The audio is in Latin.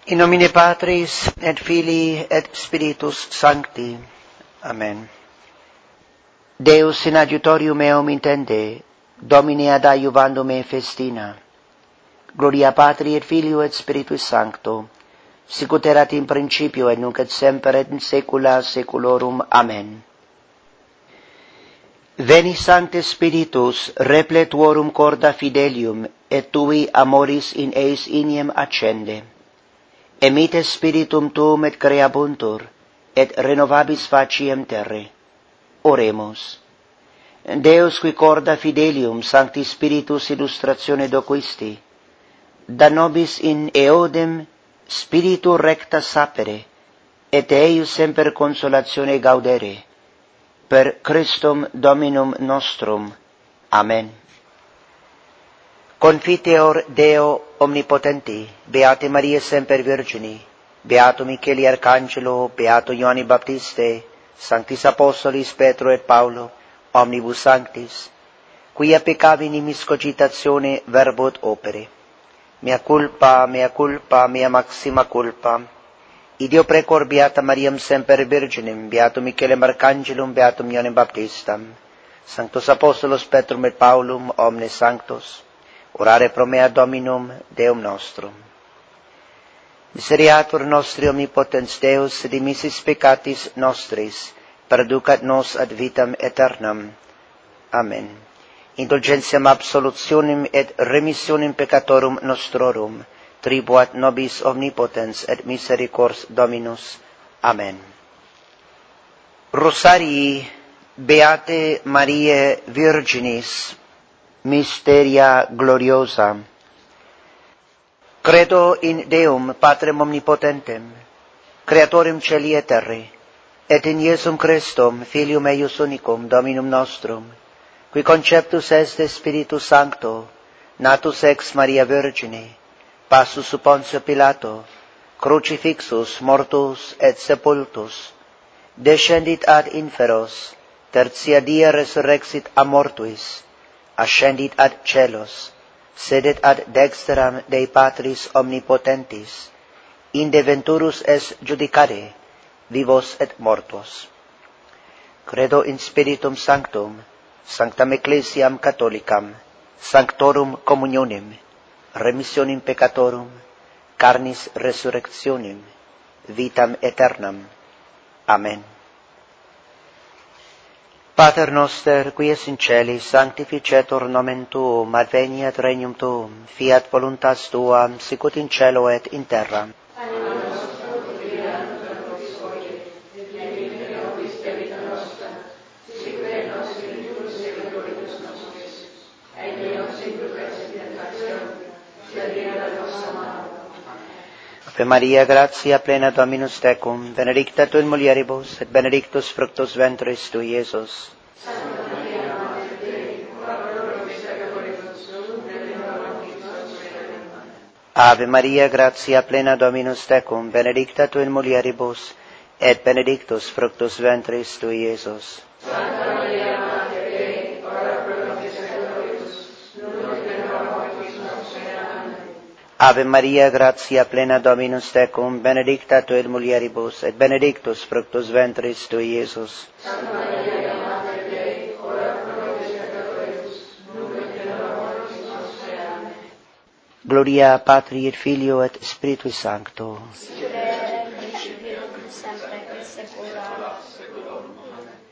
In nomine Patris et Filii et Spiritus Sancti. Amen. Deus in adjutorium meum intende, Domine ad aiuvando me festina. Gloria Patri et Filio et Spiritus Sancto, sicut erat in principio et nunc et semper et in saecula saeculorum. Amen. Veni Sancte Spiritus, repletuorum corda fidelium, et tui amoris in eis iniem accende. Emite spiritum tuum et creabuntur, et renovabis faciem terre. Oremus. Deus qui corda fidelium Sancti Spiritus illustratione doquisti, da nobis in eodem spiritu recta sapere, et eius semper consolatione gaudere, per Christum Dominum nostrum. Amen. Confiteor Deo omnipotenti, Beate Maria semper Virgini, Beato Micheli Arcangelo, Beato Ioanni Baptiste, Sanctis Apostolis Petro et Paulo, omnibus sanctis, quia peccavi nimis cogitatione verbut opere. Mea culpa, mea maxima culpa. Ideo precor Beata Mariam semper Virginem, Beatum Michelem Arcangelum, Beatum Ioannem Baptistam, Sanctos Apostolos Petrum et Paulum, omnes sanctos, orare pro mea Dominum Deum nostrum. Miseriatur nostri omnipotens Deus, dimissis peccatis nostris, perducat nos ad vitam aeternam. Amen. Indulgentiam absolutionem et remissionem peccatorum nostrorum, tribuat nobis omnipotens et misericors Dominus. Amen. Rosarii Beate Mariae Virginis, Mysteria gloriosa. Credo in Deum Patrem omnipotentem, Creatorem celi et terrae, et in Iesum Christum, Filium eius unicum, Dominum nostrum, qui conceptus est Spiritus Sancto, natus ex Maria Virgine, passus sub Pontio Pilato, crucifixus, mortus et sepultus, descendit ad inferos, tertia dia resurrexit a mortuis, ascendit ad celos, sedet ad dexteram Dei Patris omnipotentis, inde venturus est judicare vivos et mortuos. Credo in Spiritum Sanctum, Sanctam Ecclesiam Catholicam, Sanctorum Communionem, remissionem peccatorum, carnis resurrectionem, vitam aeternam. Amen. Pater noster, qui es in celis, sanctificetur nomen tuum, adveniat regnum tuum, fiat voluntas tua, sicut in cielo et in terra. Ave Maria, gratia plena Dominus tecum, benedicta tu in mulieribus, et benedictus fructus ventris tui, Iesus. Santa Maria, Mater Dei, ora pro nobis peccatoribus, nunc et in hora mortis nostre. Amen. Ave Maria, gratia plena Dominus tecum, benedicta tu in mulieribus, et benedictus fructus ventris tui, Iesus. Santa Maria, Mater Dei, ora pro nobis peccatoribus, nunc et in hora mortis nostre. Amen. Ave Maria, gratia plena Dominus tecum, benedicta tu in mulieribus, et benedictus fructus ventris tui, Iesus. Santa Maria, Mater Dei, ora pro nobis peccatoribus, nunc et in hora mortis nostre. Amen. Gloria Patri et Filio et Spiritui Sancto. Sicut erat in principio, nunc semper et saecula.